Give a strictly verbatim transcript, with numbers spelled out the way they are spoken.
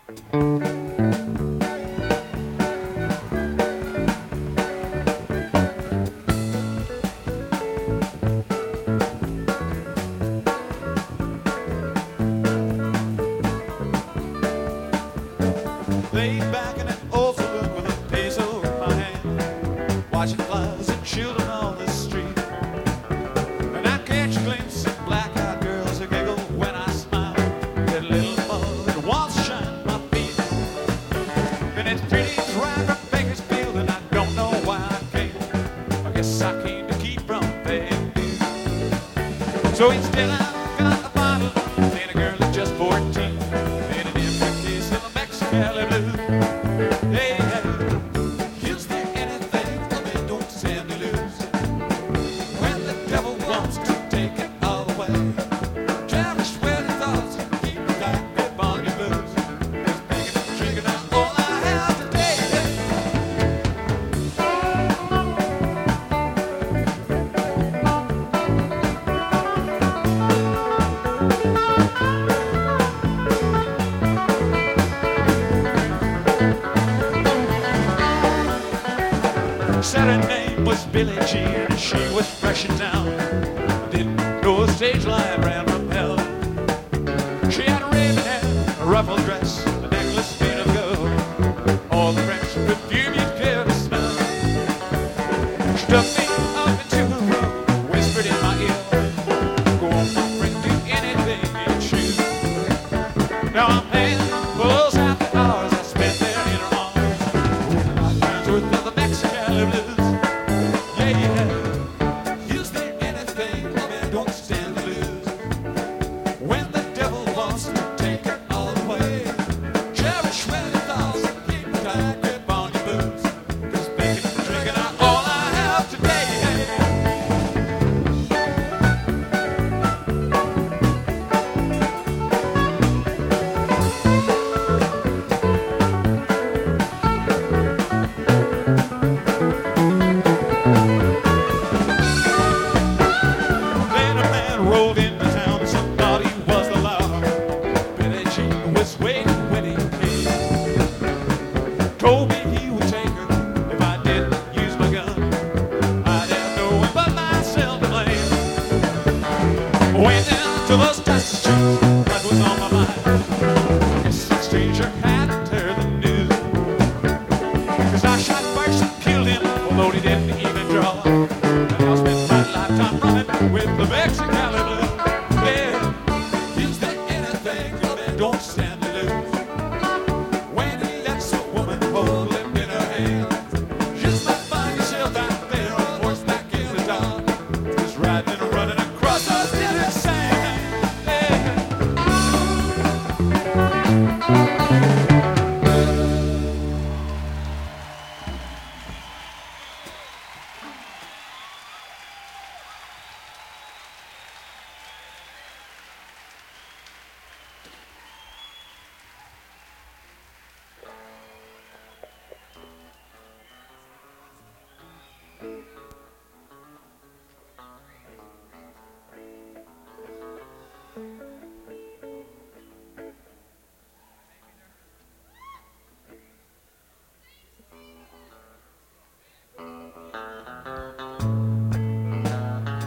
Laid back in an old saloon with a peso in my hand, watching flies and children on the street. And I catch a glimpse of black-eyed girls who giggle when I smile. That little mother that wants to shine my feet. And it's pretty dry from Bakersfield, and I don't know why I came. I guess I came to keep from paying dues. So instead I got a bottle, and a girl is just fourteen, and an empty case of a Mexican blue. Hey, hey, is there anything that they don't stand to lose? When the devil wants to take it all away, cherish wedding thoughts, keep a tight grip on your blues. Just making a trigger now, all I have today. Said her name was Billie Jean, and she was fresh in town. Didn't know a stage line ran from hell. She had raven hair, a ruffled dress, a necklace made of gold, all the French perfume you'd care to smell. She took me up into her room, whispered in my ear, "Go on, my friend, do anything you choose." Now I'm